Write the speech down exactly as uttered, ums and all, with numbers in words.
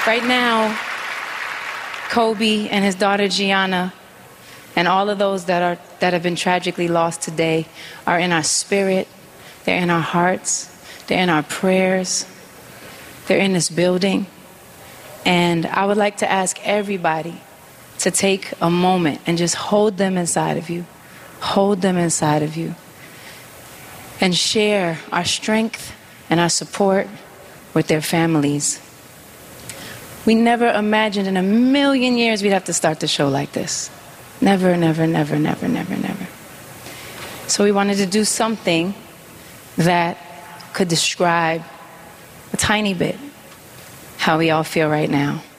Right now, Kobe and his daughter Gianna and all of those that are that have been tragically lost today are in our spirit, they're in our hearts, they're in our prayers, they're in this building. And I would like to ask everybody to take a moment and just hold them inside of you. Hold them inside of you. And share our strength and our support with their families. We never imagined in a million years we'd have to start the show like this. Never, never, never, never, never, never. So we wanted to do something that could describe a tiny bit how we all feel right now.